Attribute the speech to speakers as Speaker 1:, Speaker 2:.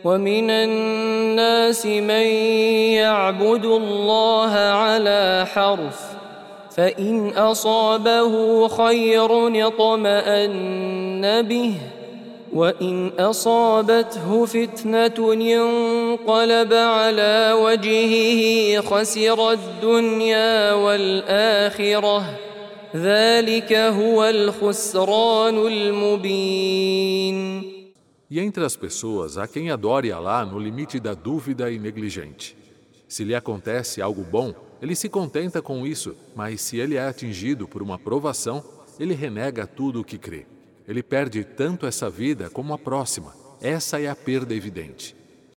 Speaker 1: ومن الناس من يعبد الله على حرف فإن أصابه خير اطمأن به وإن أصابته فتنة انقلب على وجهه خسر الدنيا والآخرة ذلك هو الخسران المبين.
Speaker 2: E entre as pessoas há quem adore Alá no limite da dúvida e negligente. Se lhe acontece algo bom, ele se contenta com isso, mas se ele é atingido por uma provação, ele renega tudo o que crê. Ele perde tanto essa vida como a próxima. Essa é a perda evidente.